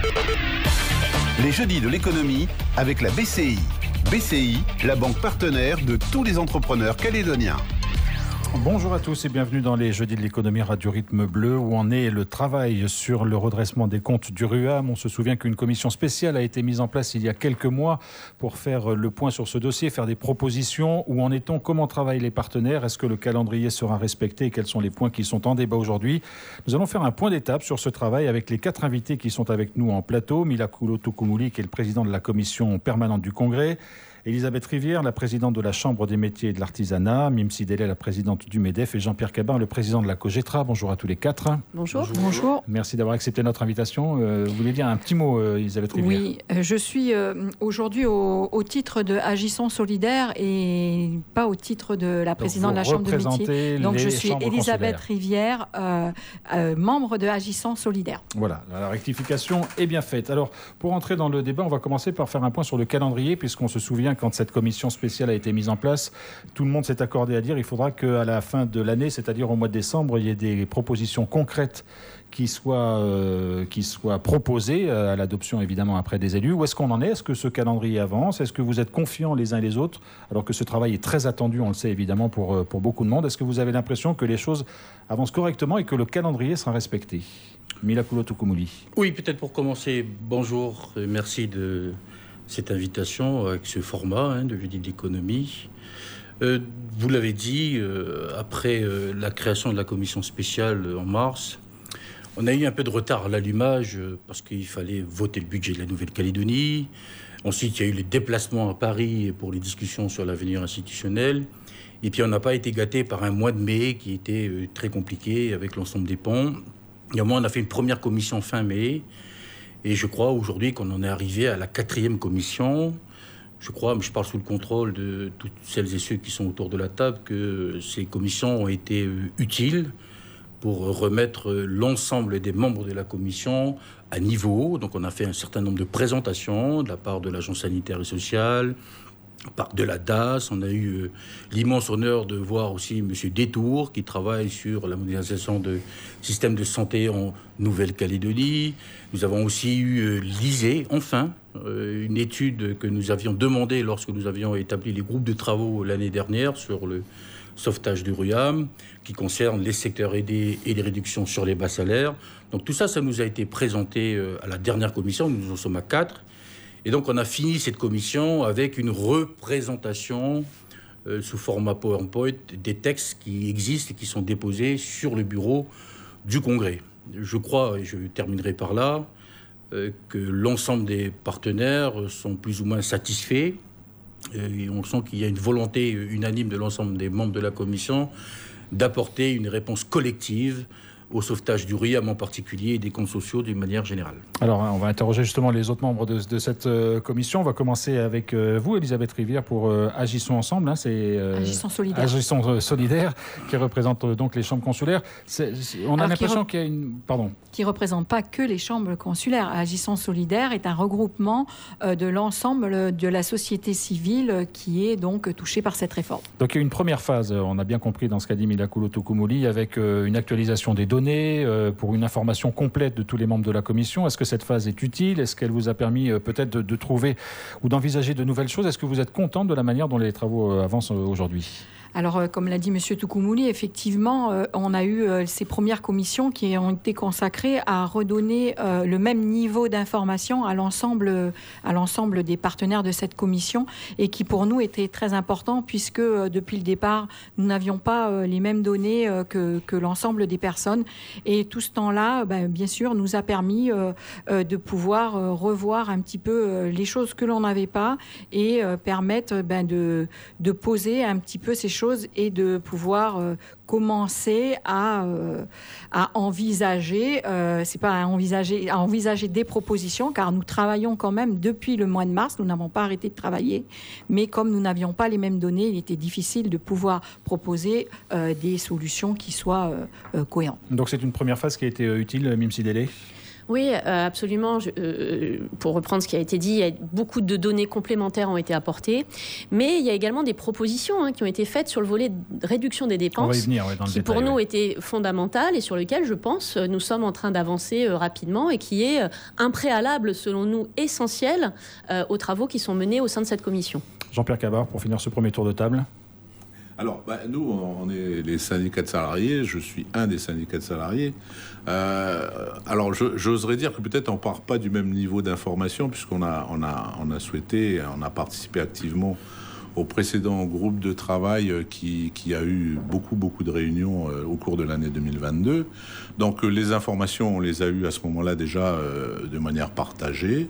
Les jeudis de l'économie avec la BCI. BCI, la banque partenaire de tous les entrepreneurs calédoniens. Bonjour à tous et bienvenue dans les jeudis de l'économie Radio Rythme Bleu où en est le travail sur le redressement des comptes du RUAM. On se souvient qu'une commission spéciale a été mise en place il y a quelques mois pour faire le point sur ce dossier, faire des propositions. Où en est-on? Comment travaillent les partenaires? Est-ce que le calendrier sera respecté? Quels sont les points qui sont en débat aujourd'hui? Nous allons faire un point d'étape sur ce travail avec les 4 invités qui sont avec nous en plateau. Milakulo Tukumuli, qui est le président de la commission permanente du Congrès. Elisabeth Rivière, la présidente de la Chambre des métiers et de l'artisanat, Mim Sidele, la présidente du MEDEF et Jean-Pierre Cabin, le président de la COGETRA. Bonjour à tous les 4. Bonjour. Bonjour. Merci d'avoir accepté notre invitation. Vous voulez dire un petit mot, Elisabeth Rivière? Oui, je suis aujourd'hui au titre de Agissons Solidaires et pas au titre de la présidente de la Chambre de métiers. Donc je suis Elisabeth Rivière, membre de Agissons Solidaires. Voilà, la rectification est bien faite. Alors, pour entrer dans le débat, on va commencer par faire un point sur le calendrier, puisqu'on se souvient quand cette commission spéciale a été mise en place, tout le monde s'est accordé à dire qu'il faudra qu'à la fin de l'année, c'est-à-dire au mois de décembre, il y ait des propositions concrètes qui soient proposées à l'adoption évidemment après des élus. Où est-ce qu'on en est? Est-ce que ce calendrier avance? Est-ce que vous êtes confiants les uns et les autres alors que ce travail est très attendu, on le sait évidemment pour beaucoup de monde? Est-ce que vous avez l'impression que les choses avancent correctement et que le calendrier sera respecté? Milakulo Tukumuli. Oui, peut-être pour commencer, bonjour, merci de cette invitation avec ce format de jeudi de l'économie. Vous l'avez dit, après la création de la commission spéciale en mars, on a eu un peu de retard à l'allumage parce qu'il fallait voter le budget de la Nouvelle-Calédonie. Ensuite, il y a eu les déplacements à Paris pour les discussions sur l'avenir institutionnel. Et puis, on n'a pas été gâté par un mois de mai qui était très compliqué avec l'ensemble des ponts. Et au moins, on a fait une première commission fin mai. Et je crois aujourd'hui qu'on en est arrivé à la 4e commission. Je crois, mais je parle sous le contrôle de toutes celles et ceux qui sont autour de la table, que ces commissions ont été utiles pour remettre l'ensemble des membres de la commission à niveau. Donc on a fait un certain nombre de présentations de la part de l'Agence sanitaire et sociale, de la DAS. On a eu l'immense honneur de voir aussi M. Détour qui travaille sur la modernisation du système de santé en Nouvelle-Calédonie. Nous avons aussi eu l'ISE, enfin, une étude que nous avions demandée lorsque nous avions établi les groupes de travaux l'année dernière sur le sauvetage du RUAM, qui concerne les secteurs aidés et les réductions sur les bas salaires. Donc tout ça, ça nous a été présenté à la dernière commission. Nous en sommes à 4. Et donc, on a fini cette commission avec une représentation sous format PowerPoint des textes qui existent et qui sont déposés sur le bureau du Congrès. Je crois, et je terminerai par là, que l'ensemble des partenaires sont plus ou moins satisfaits. Et on sent qu'il y a une volonté unanime de l'ensemble des membres de la commission d'apporter une réponse collective au sauvetage du RUAM en particulier et des comptes sociaux d'une manière générale. Alors, on va interroger justement les autres membres de cette commission. On va commencer avec vous, Elisabeth Rivière, pour Agissons Ensemble. Agissons Solidaires. Agissons Solidaires, qui représente donc les chambres consulaires. On a l'impression qu'il y a une... Pardon. Qui ne représente pas que les chambres consulaires. Agissons Solidaires est un regroupement de l'ensemble de la société civile qui est donc touchée par cette réforme. Donc, il y a une première phase, on a bien compris dans ce qu'a dit Milakulo Tukumuli, avec une actualisation des données, pour une information complète de tous les membres de la commission. Est-ce que cette phase est utile? Est-ce qu'elle vous a permis peut-être de trouver ou d'envisager de nouvelles choses? Est-ce que vous êtes contente de la manière dont les travaux avancent aujourd'hui? Alors, comme l'a dit M. Tukumuli, effectivement, on a eu ces premières commissions qui ont été consacrées à redonner le même niveau d'information à l'ensemble des partenaires de cette commission et qui, pour nous, était très important puisque, depuis le départ, nous n'avions pas les mêmes données que l'ensemble des personnes. Et tout ce temps-là, bien sûr, nous a permis de pouvoir revoir un petit peu les choses que l'on n'avait pas et permettre de poser un petit peu ces choses et de pouvoir commencer à envisager, c'est pas à envisager des propositions, car nous travaillons quand même depuis le mois de mars, nous n'avons pas arrêté de travailler, mais comme nous n'avions pas les mêmes données, il était difficile de pouvoir proposer des solutions qui soient cohérentes. Donc c'est une première phase qui a été utile, Mim Sidele? Oui, absolument. Pour reprendre ce qui a été dit, beaucoup de données complémentaires ont été apportées, mais il y a également des propositions qui ont été faites sur le volet de réduction des dépenses, on va y venir, dans le qui détail, pour nous étaient fondamentales et sur lesquelles, je pense, nous sommes en train d'avancer rapidement et qui est un préalable, selon nous, essentiel aux travaux qui sont menés au sein de cette commission. Jean-Pierre Cabard, pour finir ce premier tour de table. Alors, nous, on est les syndicats de salariés. Je suis un des syndicats de salariés. Alors, j'oserais dire que peut-être on part pas du même niveau d'information, puisqu'on a souhaité, on a participé activement au précédent groupe de travail qui a eu beaucoup de réunions au cours de l'année 2022. Donc, les informations, on les a eues à ce moment-là déjà de manière partagée.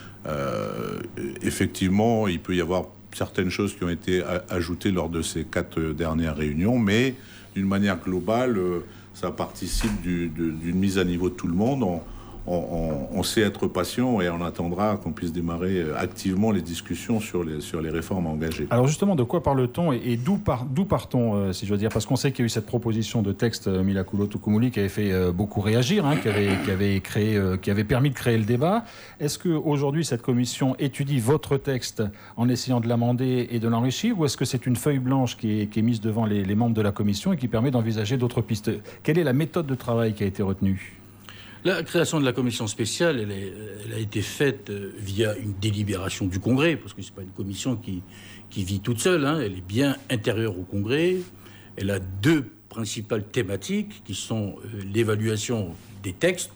Effectivement, il peut y avoir certaines choses qui ont été ajoutées lors de ces 4 dernières réunions, mais d'une manière globale, ça participe d'une mise à niveau de tout le monde. On sait être patient et on attendra qu'on puisse démarrer activement les discussions sur les réformes engagées. Alors justement, de quoi parle-t-on et d'où partons, si je veux dire, parce qu'on sait qu'il y a eu cette proposition de texte Mila Coulot-Toukoumouly qui avait fait beaucoup réagir, qui avait permis de créer le débat. Est-ce qu'aujourd'hui, cette commission étudie votre texte en essayant de l'amender et de l'enrichir, ou est-ce que c'est une feuille blanche qui est mise devant les membres de la commission et qui permet d'envisager d'autres pistes? Quelle est la méthode de travail qui a été retenue? La création de la commission spéciale, elle a été faite via une délibération du Congrès, parce que ce n'est pas une commission qui vit toute seule, elle est bien intérieure au Congrès. Elle a 2 principales thématiques qui sont l'évaluation des textes,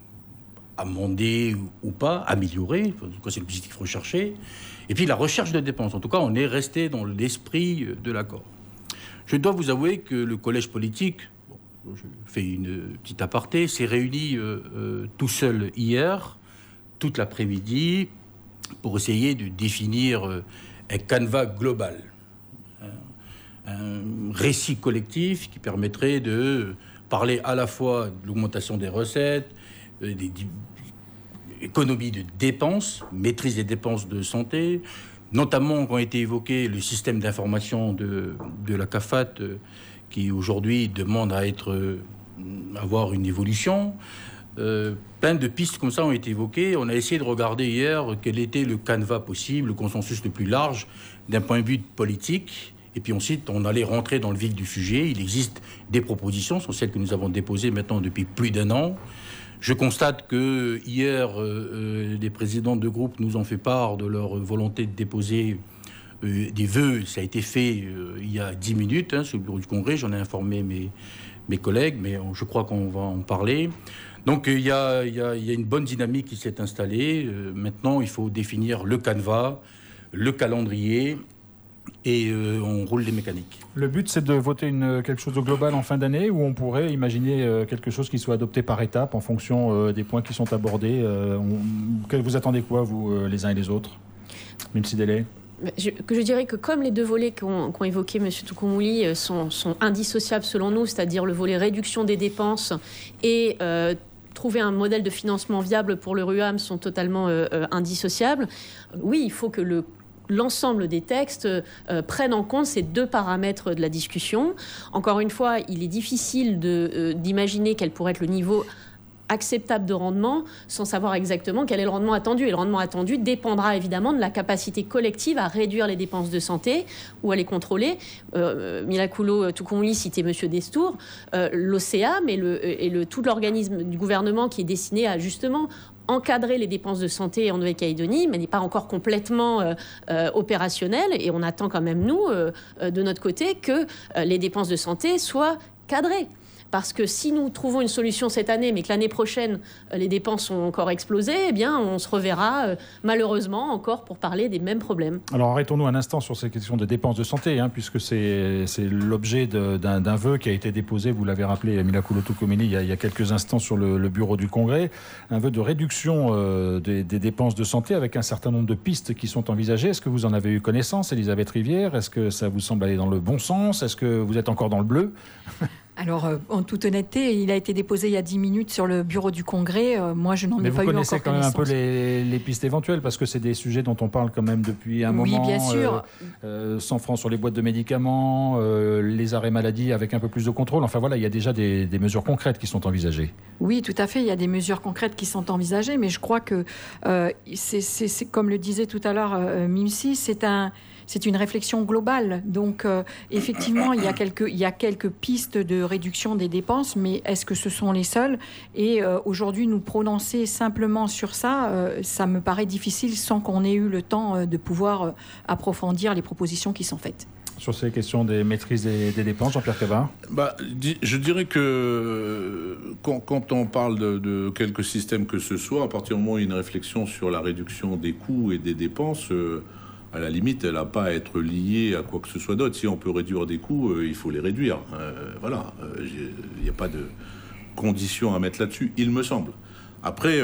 amendés ou pas, améliorés, en tout cas c'est l'objectif recherché, et puis la recherche de dépenses. En tout cas, on est resté dans l'esprit de l'accord. Je dois vous avouer que le collège politique, je fais une petite aparté, s'est réuni tout seul hier, toute l'après-midi, pour essayer de définir un canevas global, un récit collectif qui permettrait de parler à la fois de l'augmentation des recettes, des économies de dépenses, maîtrise des dépenses de santé, notamment quand a été évoqué le système d'information de la CAFAT, qui aujourd'hui demande à avoir une évolution. Plein de pistes comme ça ont été évoquées. On a essayé de regarder hier quel était le canevas possible, le consensus le plus large d'un point de vue politique. Et puis ensuite, on allait rentrer dans le vif du sujet. Il existe des propositions, ce sont celles que nous avons déposées maintenant depuis plus d'1 an. Je constate que hier, les présidents de groupe nous ont fait part de leur volonté de déposer des vœux. Ça a été fait il y a 10 minutes sur le bureau du Congrès. J'en ai informé mes collègues, mais je crois qu'on va en parler. Donc il y a une bonne dynamique qui s'est installée. Maintenant, il faut définir le canevas, le calendrier, et on roule les mécaniques. Le but, c'est de voter quelque chose de global en fin d'année, ou on pourrait imaginer quelque chose qui soit adopté par étapes en fonction des points qui sont abordés. Vous attendez quoi, vous, les uns et les autres? Mimsi Délé? Je dirais que comme les 2 volets qu'ont évoqué M. Toukoumouly sont indissociables selon nous, c'est-à-dire le volet réduction des dépenses et trouver un modèle de financement viable pour le RUAM sont totalement indissociables. Oui, il faut que l'ensemble des textes prennent en compte ces 2 paramètres de la discussion. Encore une fois, il est difficile d'imaginer quel pourrait être le niveau acceptable de rendement sans savoir exactement quel est le rendement attendu. Et le rendement attendu dépendra évidemment de la capacité collective à réduire les dépenses de santé ou à les contrôler. Mila Coulot-Toukoumouly citait M. Destour, l'OCEAM et tout l'organisme du gouvernement qui est destiné à justement encadrer les dépenses de santé en Nouvelle-Calédonie, mais n'est pas encore complètement opérationnel. Et on attend quand même, nous, de notre côté, que les dépenses de santé soient cadrées. Parce que si nous trouvons une solution cette année, mais que l'année prochaine, les dépenses ont encore explosé, eh bien, on se reverra malheureusement encore pour parler des mêmes problèmes. Alors arrêtons-nous un instant sur ces questions de dépenses de santé, puisque c'est l'objet d'un vœu qui a été déposé, vous l'avez rappelé, Mila Coulot-Toukoumouly, il y a quelques instants sur le bureau du Congrès, un vœu de réduction des dépenses de santé avec un certain nombre de pistes qui sont envisagées. Est-ce que vous en avez eu connaissance, Elisabeth Rivière? Est-ce que ça vous semble aller dans le bon sens? Est-ce que vous êtes encore dans le bleu? Alors, en toute honnêteté, il a été déposé il y a 10 minutes sur le bureau du Congrès. Moi, je n'en ai pas eu encore connaissance. Mais vous connaissez quand même un peu les pistes éventuelles, parce que c'est des sujets dont on parle quand même depuis un moment. Oui, bien sûr. 100 francs sur les boîtes de médicaments, les arrêts maladie avec un peu plus de contrôle. Enfin voilà, il y a déjà des mesures concrètes qui sont envisagées. Oui, tout à fait. Il y a des mesures concrètes qui sont envisagées, mais je crois que, c'est comme le disait tout à l'heure Mimsi, c'est une réflexion globale. Donc, effectivement, il y a quelques pistes de réduction des dépenses, mais est-ce que ce sont les seules ? Et aujourd'hui, nous prononcer simplement sur ça, ça me paraît difficile sans qu'on ait eu le temps de pouvoir approfondir les propositions qui sont faites. Sur ces questions des maîtrises des dépenses, Jean-Pierre Cabas ? Je dirais que quand on parle de quelques systèmes que ce soit, à partir du moment où il y a une réflexion sur la réduction des coûts et des dépenses, à la limite, elle n'a pas à être liée à quoi que ce soit d'autre. Si on peut réduire des coûts, il faut les réduire. Voilà, il n'y a pas de conditions à mettre là-dessus, il me semble. Après,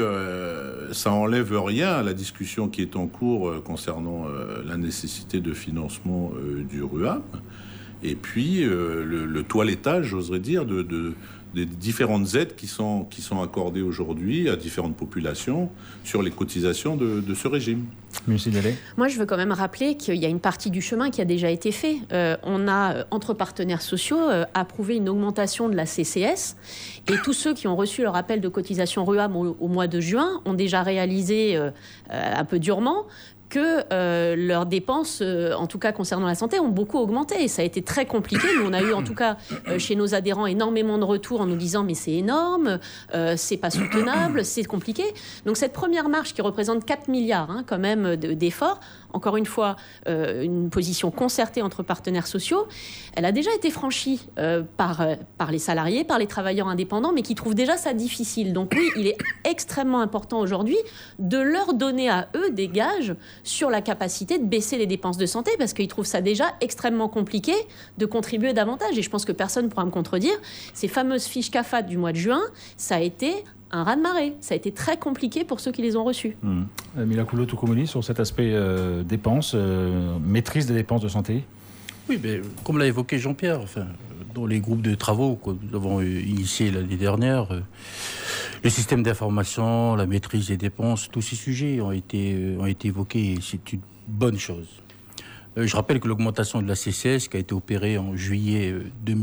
ça n'enlève rien à la discussion qui est en cours concernant la nécessité de financement du RUAM. Et puis, le toilettage, j'oserais dire, des différentes aides qui sont accordées aujourd'hui à différentes populations sur les cotisations de ce régime. Moi, je veux quand même rappeler qu'il y a une partie du chemin qui a déjà été fait. On a, entre partenaires sociaux, approuvé une augmentation de la CCS. Et tous ceux qui ont reçu leur appel de cotisation RUAM au mois de juin ont déjà réalisé, un peu durement, que leurs dépenses, en tout cas concernant la santé, ont beaucoup augmenté. Et ça a été très compliqué. Nous, on a eu, en tout cas, chez nos adhérents, énormément de retours en nous disant « mais c'est énorme, c'est pas soutenable, c'est compliqué ». Donc cette première marche qui représente 4 milliards quand même d'efforts, encore une fois, une position concertée entre partenaires sociaux, elle a déjà été franchie par les salariés, par les travailleurs indépendants, mais qui trouvent déjà ça difficile. Donc oui, il est extrêmement important aujourd'hui de leur donner à eux des gages sur la capacité de baisser les dépenses de santé, parce qu'ils trouvent ça déjà extrêmement compliqué de contribuer davantage. Et je pense que personne ne pourra me contredire. Ces fameuses fiches CAFAT du mois de juin, ça a été un raz-de-marée. Ça a été très compliqué pour ceux qui les ont reçus. Milakoulo Toukoumoli, sur cet aspect dépenses, maîtrise des dépenses de santé. Oui, mais comme l'a évoqué Jean-Pierre, dans les groupes de travaux que nous avons initiés l'année dernière, le système d'information, la maîtrise des dépenses, tous ces sujets ont été évoqués et c'est une bonne chose. Je rappelle que l'augmentation de la CCS qui a été opérée en juillet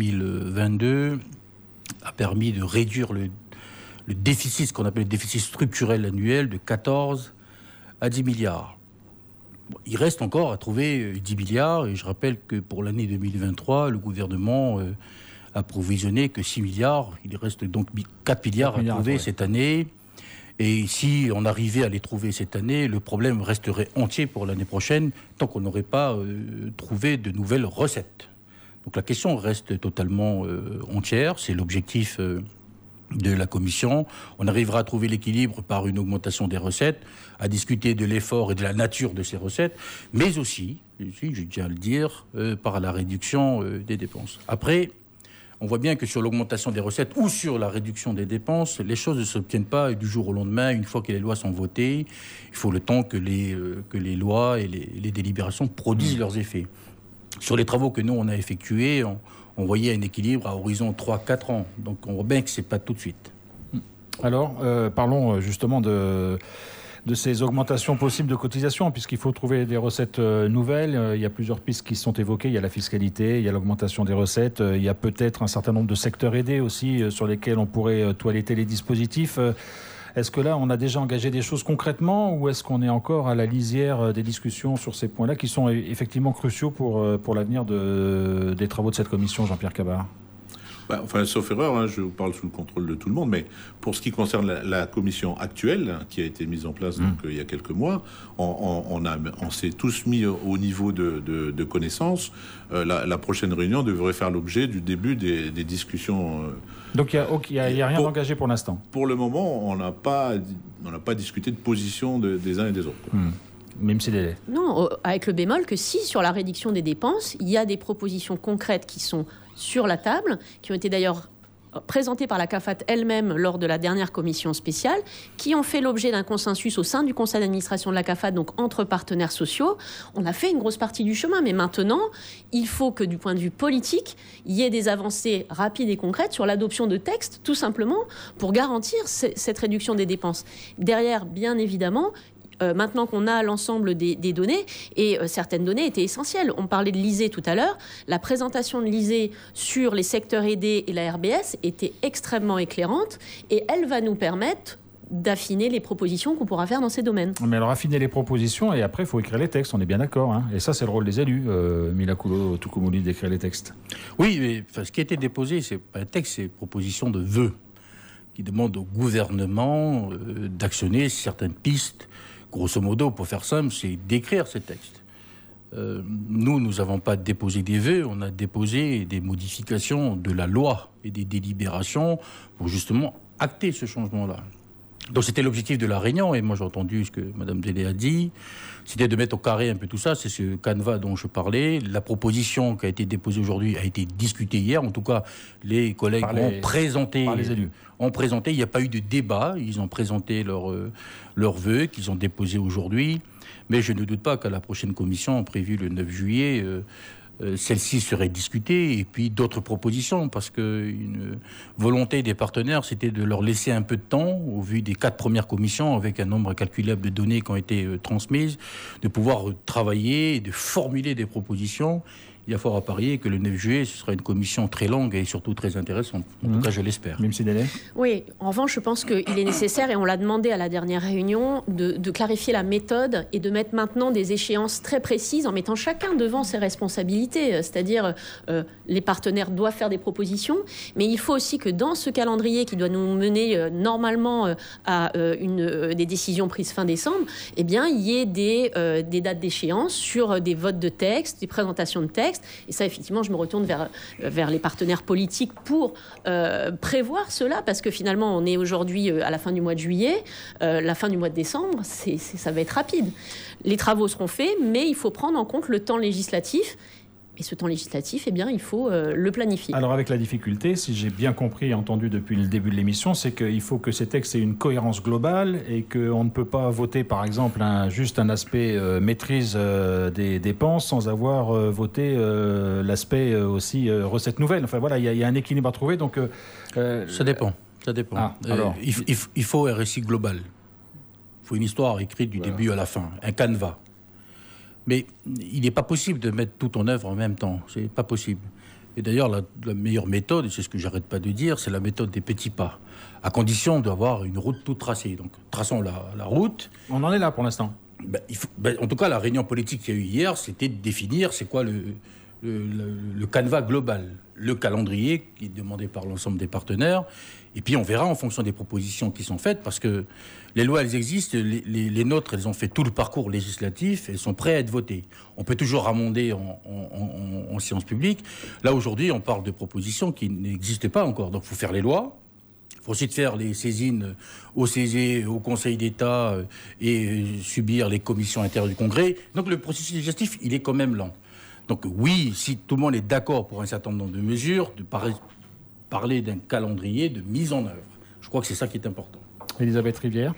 2022 a permis de réduire le déficit, ce qu'on appelle le déficit structurel annuel, de 14 à 10 milliards. Bon, il reste encore à trouver 10 milliards et je rappelle que pour l'année 2023, le gouvernement a provisionné que 6 milliards. Il reste donc 4 milliards à trouver cette année. Et si on arrivait à les trouver cette année, le problème resterait entier pour l'année prochaine tant qu'on n'aurait pas trouvé de nouvelles recettes. Donc la question reste totalement entière. C'est l'objectif de la Commission. On arrivera à trouver l'équilibre par une augmentation des recettes, à discuter de l'effort et de la nature de ces recettes, mais aussi, je tiens à le dire, par la réduction des dépenses. Après, on voit bien que sur l'augmentation des recettes ou sur la réduction des dépenses, les choses ne s'obtiennent pas du jour au lendemain. Une fois que les lois sont votées, il faut le temps que les lois et les délibérations produisent leurs effets. Sur les travaux que nous, on a effectués, on voyait un équilibre à horizon 3-4 ans. Donc on voit bien que ce n'est pas tout de suite. Alors, parlons justement de ces augmentations possibles de cotisations, puisqu'il faut trouver des recettes nouvelles. Il y a plusieurs pistes qui sont évoquées. Il y a la fiscalité, il y a l'augmentation des recettes. Il y a peut-être un certain nombre de secteurs aidés aussi sur lesquels on pourrait toiletter les dispositifs. Est-ce que là, on a déjà engagé des choses concrètement ou est-ce qu'on est encore à la lisière des discussions sur ces points-là qui sont effectivement cruciaux pour l'avenir des travaux de cette commission, Jean-Pierre Cabas ? Sauf erreur, je vous parle sous le contrôle de tout le monde, mais pour ce qui concerne la commission actuelle, qui a été mise en place il y a quelques mois, on s'est tous mis au niveau de connaissance. La prochaine réunion devrait faire l'objet du début des discussions. Donc il n'y a rien d'engagé pour l'instant. Pour le moment, on n'a pas discuté de position des uns et des autres. Même si délai. Non, avec le bémol que si, sur la réduction des dépenses, il y a des propositions concrètes qui sont sur la table, qui ont été d'ailleurs présentés par la CAFAT elle-même lors de la dernière commission spéciale, qui ont fait l'objet d'un consensus au sein du conseil d'administration de la CAFAT, donc entre partenaires sociaux. On a fait une grosse partie du chemin, mais maintenant, il faut que du point de vue politique, il y ait des avancées rapides et concrètes sur l'adoption de textes, tout simplement, pour garantir cette réduction des dépenses. Derrière, bien évidemment, maintenant qu'on a l'ensemble des données, et certaines données étaient essentielles. On parlait de l'ISEE tout à l'heure. La présentation de l'ISEE sur les secteurs aidés et la RBS était extrêmement éclairante, et elle va nous permettre d'affiner les propositions qu'on pourra faire dans ces domaines. Mais alors, affiner les propositions, et après, il faut écrire les textes, on est bien d'accord. Hein. Et ça, c'est le rôle des élus, Milakoulo Toukoumouly, d'écrire les textes. Oui, mais ce qui a été déposé, c'est pas un texte, c'est une proposition de vœux qui demande au gouvernement d'actionner certaines pistes. Grosso modo, pour faire simple, c'est d'écrire ces textes. Nous n'avons pas déposé des vœux, on a déposé des modifications de la loi et des délibérations pour justement acter ce changement-là. Donc c'était l'objectif de la réunion, et moi j'ai entendu ce que Mme Délé a dit, c'était de mettre au carré un peu tout ça, c'est ce canevas dont je parlais. La proposition qui a été déposée aujourd'hui a été discutée hier, en tout cas les collègues ont présenté, il n'y a pas eu de débat, ils ont présenté leurs vœux qu'ils ont déposés aujourd'hui, mais je ne doute pas qu'à la prochaine commission prévue le 9 juillet, celle-ci serait discutée, et puis d'autres propositions, parce qu'une volonté des partenaires, c'était de leur laisser un peu de temps, au vu des 4 premières commissions, avec un nombre incalculable de données qui ont été transmises, de pouvoir travailler et de formuler des propositions. Il y a fort à parier que le 9 juillet, ce sera une commission très longue et surtout très intéressante. En tout cas, je l'espère. Mime Sidélé ? Oui, en revanche, je pense qu'il est nécessaire, et on l'a demandé à la dernière réunion, de clarifier la méthode et de mettre maintenant des échéances très précises en mettant chacun devant ses responsabilités. C'est-à-dire, les partenaires doivent faire des propositions, mais il faut aussi que dans ce calendrier qui doit nous mener normalement à des décisions prises fin décembre, eh bien, il y ait des dates d'échéance sur des votes de textes, des présentations de textes. Et ça, effectivement, je me retourne vers les partenaires politiques pour prévoir cela, parce que finalement, on est aujourd'hui à la fin du mois de juillet, la fin du mois de décembre, ça va être rapide. Les travaux seront faits, mais il faut prendre en compte le temps législatif. Et ce temps législatif, eh bien, il faut le planifier. Alors, avec la difficulté, si j'ai bien compris et entendu depuis le début de l'émission, c'est qu'il faut que ces textes aient une cohérence globale et qu'on ne peut pas voter, par exemple, juste un aspect maîtrise des dépenses sans avoir voté l'aspect aussi recettes nouvelles. Enfin, voilà, il y a un équilibre à trouver. Donc, ça dépend. Alors... il faut un récit global. Il faut une histoire écrite du début à la fin, un canevas. Mais il n'est pas possible de mettre tout en œuvre en même temps. C'est pas possible. Et d'ailleurs, la meilleure méthode, et c'est ce que j'arrête pas de dire, c'est la méthode des petits pas, à condition d'avoir une route toute tracée. Donc, traçons la route. On en est là pour l'instant. En tout cas, la réunion politique qu'il y a eu hier, c'était de définir c'est quoi le canevas global, le calendrier qui est demandé par l'ensemble des partenaires. Et puis on verra en fonction des propositions qui sont faites, parce que les lois, elles existent, les nôtres, elles ont fait tout le parcours législatif, elles sont prêtes à être votées. On peut toujours amender en séance publique. Là, aujourd'hui, on parle de propositions qui n'existent pas encore. Donc il faut faire les lois. Il faut aussi faire les saisines au CESE, au Conseil d'État, et subir les commissions intérieures du Congrès. Donc le processus législatif, il est quand même lent. Donc oui, si tout le monde est d'accord pour un certain nombre de mesures, de parler d'un calendrier de mise en œuvre. Je crois que c'est ça qui est important. Elisabeth Rivière.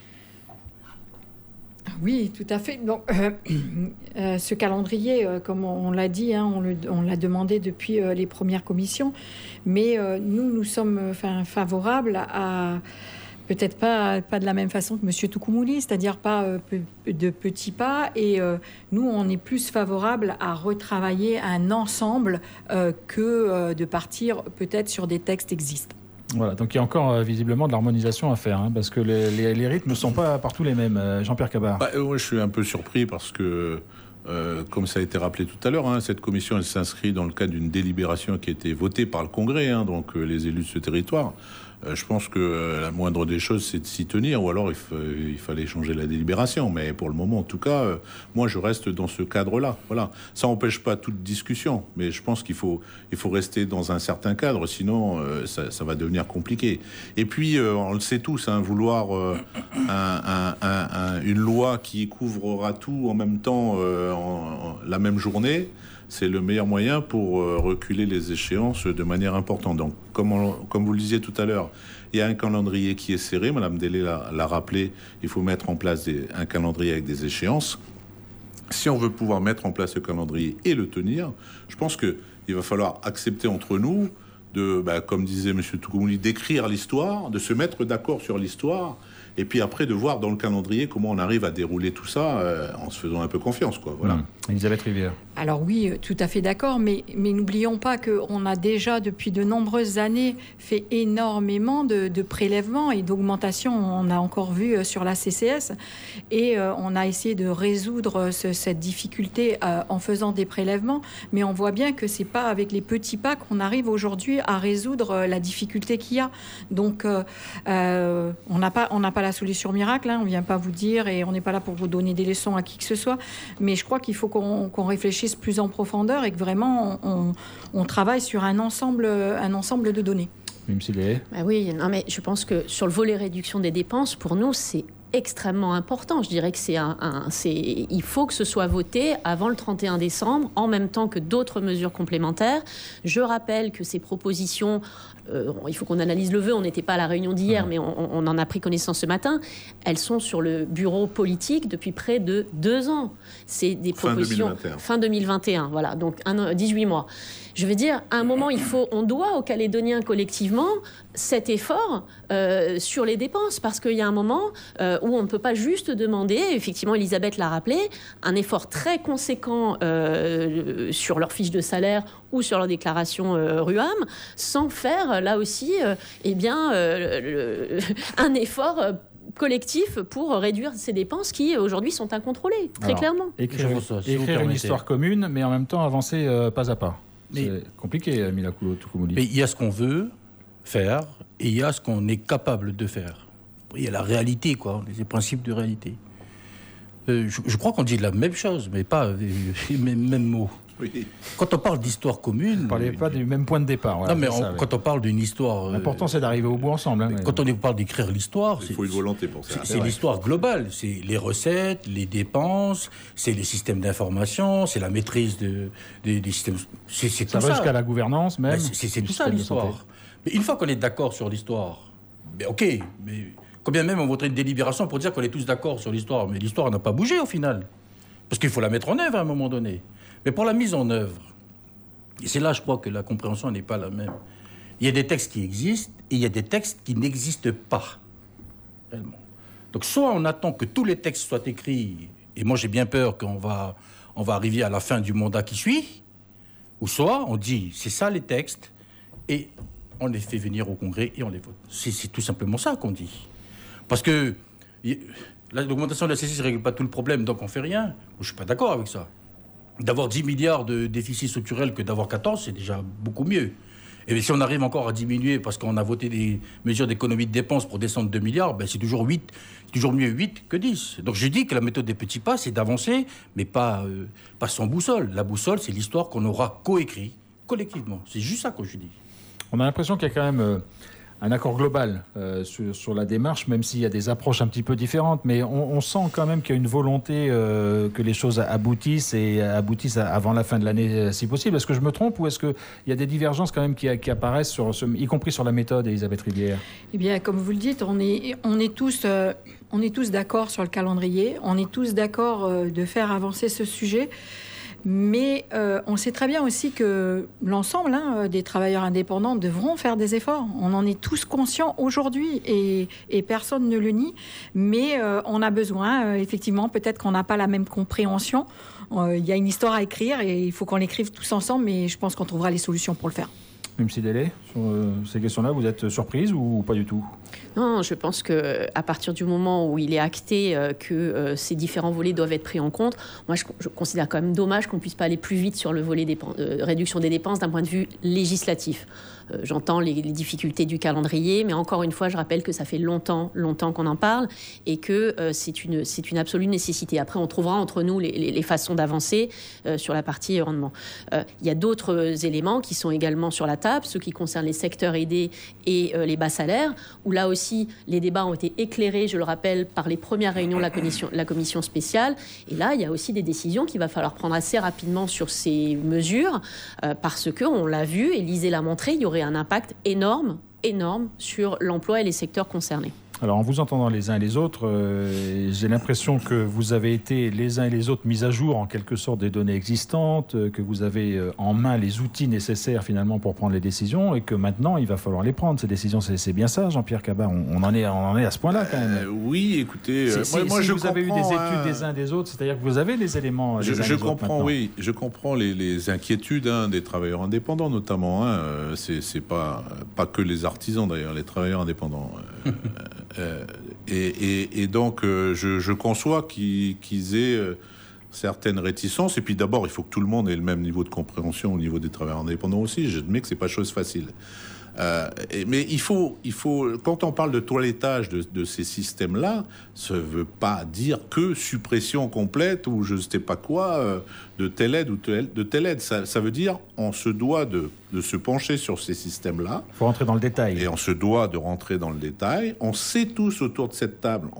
Oui, tout à fait. Donc, ce calendrier, comme on l'a dit, on l'a demandé depuis les premières commissions, mais nous sommes favorables à... Peut-être pas de la même façon que M. Toukoumouly, c'est-à-dire pas de petits pas. Et nous, on est plus favorable à retravailler un ensemble que de partir peut-être sur des textes existants. Voilà, donc il y a encore visiblement de l'harmonisation à faire, parce que les rythmes ne sont pas partout les mêmes. Jean-Pierre Cabard. Moi, je suis un peu surpris parce que, comme ça a été rappelé tout à l'heure, cette commission elle s'inscrit dans le cadre d'une délibération qui a été votée par le Congrès, donc les élus de ce territoire. Je pense que la moindre des choses, c'est de s'y tenir, ou alors il fallait changer la délibération. Mais pour le moment, en tout cas, moi, je reste dans ce cadre-là. Voilà. Ça n'empêche pas toute discussion, mais je pense qu'il faut rester dans un certain cadre, sinon ça va devenir compliqué. Et puis, on le sait tous, vouloir une loi qui couvrira tout en même temps, la même journée, c'est le meilleur moyen pour reculer les échéances de manière importante. Donc, comme vous le disiez tout à l'heure, il y a un calendrier qui est serré. Madame Delay l'a rappelé, il faut mettre en place un calendrier avec des échéances. Si on veut pouvoir mettre en place ce calendrier et le tenir, je pense qu'il va falloir accepter entre nous comme disait M. Toukoumouly, d'écrire l'histoire, de se mettre d'accord sur l'histoire, et puis après de voir dans le calendrier comment on arrive à dérouler tout ça en se faisant un peu confiance, quoi. Voilà. Elisabeth Rivière. Alors oui, tout à fait d'accord, mais n'oublions pas qu'on a déjà depuis de nombreuses années fait énormément de prélèvements et d'augmentations. On a encore vu sur la CCS et on a essayé de résoudre cette difficulté en faisant des prélèvements, mais on voit bien que c'est pas avec les petits pas qu'on arrive aujourd'hui à résoudre la difficulté qu'il y a. Donc on n'a pas la solution miracle, hein, on vient pas vous dire et on n'est pas là pour vous donner des leçons à qui que ce soit, mais je crois qu'il faut qu'on réfléchisse plus en profondeur et que vraiment on travaille sur un ensemble de données. Oui, non, mais je pense que sur le volet réduction des dépenses, pour nous, c'est extrêmement important. Je dirais que il faut que ce soit voté avant le 31 décembre, en même temps que d'autres mesures complémentaires. Je rappelle que ces propositions, il faut qu'on analyse le vœu, on n'était pas à la réunion d'hier, mais on en a pris connaissance ce matin, elles sont sur le bureau politique depuis près de 2 ans. C'est des propositions... Fin 2021, voilà, donc 18 mois. Je veux dire, à un moment, on doit aux Calédoniens collectivement cet effort sur les dépenses, parce qu'il y a un moment où on ne peut pas juste demander, effectivement, Elisabeth l'a rappelé, un effort très conséquent sur leur fiche de salaire ou sur leur déclaration RUAM, sans faire, là aussi, un effort collectif pour réduire ces dépenses qui, aujourd'hui, sont incontrôlées, très clairement. Écrire une histoire commune, mais en même temps avancer pas à pas. C'est compliqué, Mila Toukoumouly. Mais il y a ce qu'on veut faire et il y a ce qu'on est capable de faire. Il y a la réalité, quoi, les principes de réalité. Je crois qu'on dit la même chose, mais pas les mêmes mots. Oui. Quand on parle d'histoire commune... Vous ne parlez pas du même point de départ. Voilà, non, mais quand on parle d'une histoire... L'important, c'est d'arriver au bout ensemble. Hein, quand on parle d'écrire l'histoire... Il faut une volonté pour ça. C'est l'histoire globale. C'est les recettes, les dépenses, c'est les systèmes d'information, c'est la maîtrise des systèmes... C'est ça tout va jusqu'à la gouvernance, même. C'est tout ça, l'histoire. Mais une fois qu'on est d'accord sur l'histoire, OK, mais combien même on voterait une délibération pour dire qu'on est tous d'accord sur l'histoire, mais l'histoire n'a pas bougé au final. Parce qu'il faut la mettre en œuvre à un moment donné. Mais pour la mise en œuvre, et c'est là, je crois, que la compréhension n'est pas la même. Il y a des textes qui existent et il y a des textes qui n'existent pas, réellement. Donc, soit on attend que tous les textes soient écrits, et moi j'ai bien peur qu'on va arriver à la fin du mandat qui suit, ou soit on dit, c'est ça les textes, et on les fait venir au Congrès et on les vote. C'est tout simplement ça qu'on dit. Parce que l'augmentation de la CCI ne règle pas tout le problème, donc on ne fait rien. Moi, je ne suis pas d'accord avec ça. D'avoir 10 milliards de déficit structurel que d'avoir 14, c'est déjà beaucoup mieux. Et si on arrive encore à diminuer parce qu'on a voté des mesures d'économie de dépenses pour descendre 2 milliards, c'est toujours mieux 8 que 10. Donc je dis que la méthode des petits pas, c'est d'avancer, mais pas sans boussole. La boussole, c'est l'histoire qu'on aura coécrit collectivement. C'est juste ça que je dis. On a l'impression qu'il y a quand même un accord global sur la démarche, même s'il y a des approches un petit peu différentes, mais on sent quand même qu'il y a une volonté que les choses aboutissent avant la fin de l'année, si possible. Est-ce que je me trompe ou est-ce qu'il y a des divergences quand même qui apparaissent, y compris sur la méthode, Elisabeth Rivière? Eh bien, comme vous le dites, on est tous d'accord sur le calendrier, on est tous d'accord de faire avancer ce sujet. Mais on sait très bien aussi que l'ensemble des travailleurs indépendants devront faire des efforts. On en est tous conscients aujourd'hui et personne ne le nie. Mais on a besoin, effectivement, peut-être qu'on n'a pas la même compréhension. Il y a une histoire à écrire et il faut qu'on l'écrive tous ensemble. Mais je pense qu'on trouvera les solutions pour le faire. Même si Delay, sur ces questions-là, vous êtes surprise ou pas du tout? Non, je pense qu'à partir du moment où il est acté que ces différents volets doivent être pris en compte, moi je considère quand même dommage qu'on ne puisse pas aller plus vite sur le volet réduction des dépenses d'un point de vue législatif. J'entends les difficultés du calendrier, mais encore une fois, je rappelle que ça fait longtemps qu'on en parle et que c'est une absolue nécessité. Après, on trouvera entre nous les façons d'avancer sur la partie rendement. Il y a d'autres éléments qui sont également sur la table. table, ceux qui concernent les secteurs aidés et les bas salaires, où là aussi, les débats ont été éclairés, je le rappelle, par les premières réunions de la commission spéciale. Et là, il y a aussi des décisions qu'il va falloir prendre assez rapidement sur ces mesures, parce qu'on l'a vu, et Lise l'a montré, il y aurait un impact énorme sur l'emploi et les secteurs concernés. Alors, en vous entendant les uns et les autres, j'ai l'impression que vous avez été les uns et les autres mis à jour, en quelque sorte, des données existantes, que vous avez en main les outils nécessaires, finalement, pour prendre les décisions, et que maintenant, il va falloir les prendre, ces décisions. C'est bien ça, Jean-Pierre Cabas? On en est à ce point-là, quand même. Oui, écoutez... moi, si vous avez eu des études des uns des autres, c'est-à-dire que vous avez les éléments je comprends, oui. Je comprends les inquiétudes des travailleurs indépendants, notamment. C'est pas que les artisans, d'ailleurs, les travailleurs indépendants. Et donc, je conçois qu'ils aient certaines réticences. Et puis d'abord, il faut que tout le monde ait le même niveau de compréhension au niveau des travailleurs indépendants aussi. J'admets que c'est pas chose facile. Mais il faut, quand on parle de toilettage de ces systèmes-là, ça ne veut pas dire que suppression complète ou je ne sais pas quoi de telle aide ou de telle aide. Ça veut dire on se doit de se pencher sur ces systèmes-là. Il faut rentrer dans le détail. Et on se doit de rentrer dans le détail. On sait tous autour de cette table,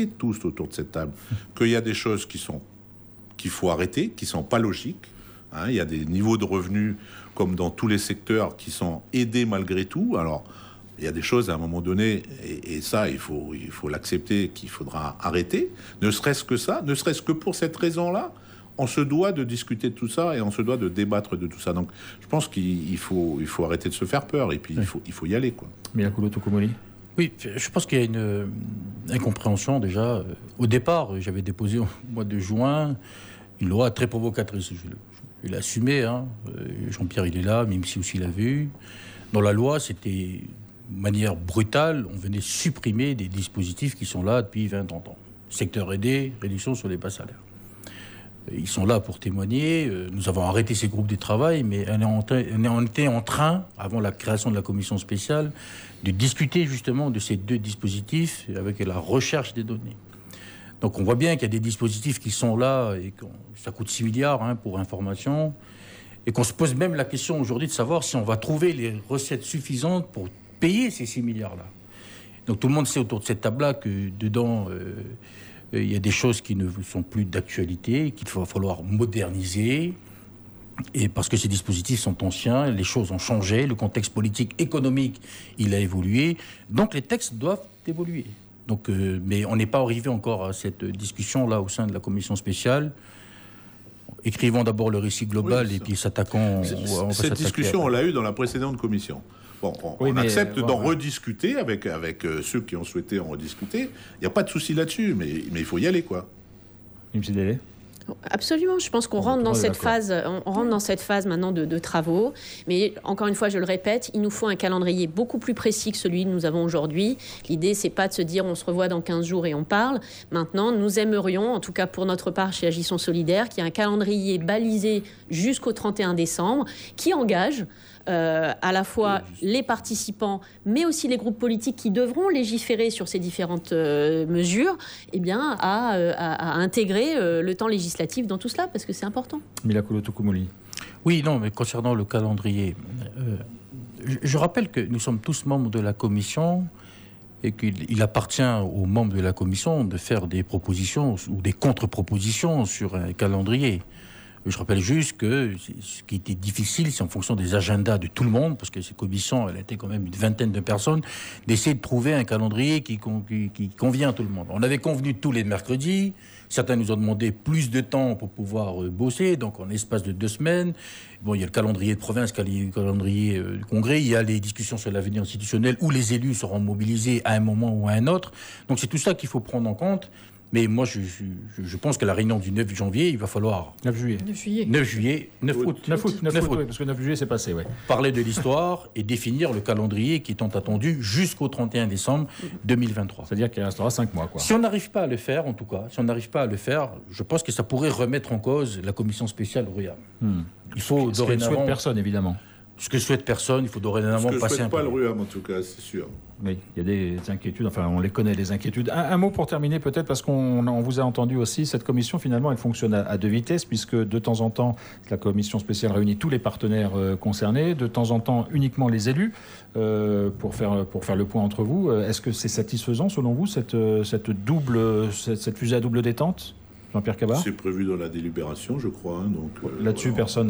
qu'il y a des choses qu'il faut arrêter, qui ne sont pas logiques. Il y a des niveaux de revenus, comme dans tous les secteurs, qui sont aidés malgré tout. Alors, il y a des choses à un moment donné, et ça, il faut l'accepter, qu'il faudra arrêter. Ne serait-ce que ça, ne serait-ce que pour cette raison-là, on se doit de discuter de tout ça et on se doit de débattre de tout ça. Donc, je pense qu'il faut arrêter de se faire peur et puis il faut y aller, quoi. Miraculo Tukumuli. Oui, je pense qu'il y a une incompréhension déjà. Au départ, j'avais déposé au mois de juin une loi très provocatrice. Je l'ai assumé, Jean-Pierre il est là, même si aussi l'a vu. Dans la loi, c'était de manière brutale, on venait supprimer des dispositifs qui sont là depuis 20-30 ans. Secteur aidé, réduction sur les bas salaires. Ils sont là pour témoigner. Nous avons arrêté ces groupes de travail, mais on était en train, avant la création de la commission spéciale, de discuter justement de ces deux dispositifs avec la recherche des données. Donc on voit bien qu'il y a des dispositifs qui sont là et que ça coûte 6 milliards pour information et qu'on se pose même la question aujourd'hui de savoir si on va trouver les recettes suffisantes pour payer ces 6 milliards-là. Donc tout le monde sait autour de cette table-là que dedans, il y a des choses qui ne sont plus d'actualité, qu'il va falloir moderniser. Et parce que ces dispositifs sont anciens, les choses ont changé, le contexte politique, économique, il a évolué. Donc les textes doivent évoluer. Donc, mais on n'est pas arrivé encore à cette discussion-là au sein de la commission spéciale. Écrivons d'abord le récit global et puis s'attaquons... Cette discussion, on l'a eue dans la précédente commission. Bon, on accepte d'en rediscuter avec ceux qui ont souhaité en rediscuter. Il n'y a pas de souci là-dessus, mais il faut y aller, quoi. Absolument, je pense qu'on rentre dans cette phase, maintenant de travaux. Mais encore une fois, je le répète, il nous faut un calendrier beaucoup plus précis que celui que nous avons aujourd'hui. L'idée, c'est pas de se dire on se revoit dans 15 jours et on parle. Maintenant, nous aimerions, en tout cas pour notre part chez Agissons Solidaires, qu'il y ait un calendrier balisé jusqu'au 31 décembre qui engage à la fois les participants, mais aussi les groupes politiques qui devront légiférer sur ces différentes mesures, à intégrer le temps législatif dans tout cela, parce que c'est important. Miraculo Tukumuli. Oui, non, mais concernant le calendrier, je rappelle que nous sommes tous membres de la commission et qu'il appartient aux membres de la commission de faire des propositions ou des contre-propositions sur un calendrier. Je rappelle juste que ce qui était difficile, c'est en fonction des agendas de tout le monde, parce que cette commission, elle était quand même une vingtaine de personnes, d'essayer de trouver un calendrier qui convient à tout le monde. On avait convenu tous les mercredis. Certains nous ont demandé plus de temps pour pouvoir bosser, donc en l'espace de 2 semaines. Bon, il y a le calendrier de province, le calendrier du congrès, il y a les discussions sur l'avenir institutionnel où les élus seront mobilisés à un moment ou à un autre. Donc c'est tout ça qu'il faut prendre en compte. Mais moi, je pense que la réunion du 9 janvier, il va falloir... 9 juillet. 9 août, oui, parce que 9 juillet, c'est passé, oui. Parler de l'histoire et définir le calendrier qui est attendu jusqu'au 31 décembre 2023. C'est-à-dire qu'il restera 5 mois, quoi. Si on n'arrive pas à le faire, en tout cas, je pense que ça pourrait remettre en cause la commission spéciale RUAM. Il faut dorénavant... Ce que ne souhaite personne, évidemment. Ce que souhaite personne, il faut dorénavant passer un peu. Ce que souhaite pas le RUAM, en tout cas, c'est sûr. Oui, il y a des inquiétudes, enfin on les connaît, les inquiétudes. Un mot pour terminer peut-être, parce qu'on vous a entendu aussi, cette commission finalement elle fonctionne à deux vitesses, puisque de temps en temps la commission spéciale réunit tous les partenaires concernés, de temps en temps uniquement les élus, pour faire le point entre vous. Est-ce que c'est satisfaisant selon vous, cette fusée à double détente, Jean-Pierre Cabas ? C'est prévu dans la délibération, je crois. Donc, là-dessus, personne...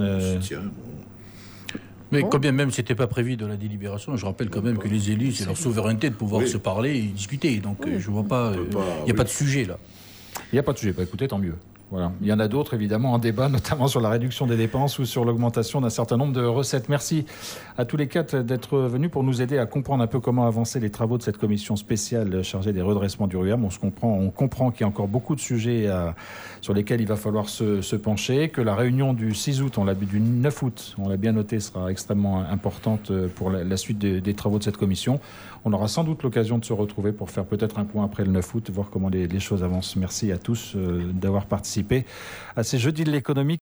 Mais quand bien même c'était pas prévu dans la délibération, je rappelle quand même que les élus, c'est leur souveraineté de pouvoir se parler et discuter. Donc je vois pas, il n'y a pas de sujet là. Il n'y a pas de sujet. Écoutez, tant mieux. Voilà. Il y en a d'autres, évidemment, en débat, notamment sur la réduction des dépenses ou sur l'augmentation d'un certain nombre de recettes. Merci à tous les quatre d'être venus pour nous aider à comprendre un peu comment avancer les travaux de cette commission spéciale chargée des redressements du RUAM. On comprend qu'il y a encore beaucoup de sujets sur lesquels il va falloir se pencher, que la réunion du 6 août, du 9 août, on l'a bien noté, sera extrêmement importante pour la suite des travaux de cette commission. On aura sans doute l'occasion de se retrouver pour faire peut-être un point après le 9 août, voir comment les choses avancent. Merci à tous d'avoir participé à ces Jeudis de l'économie.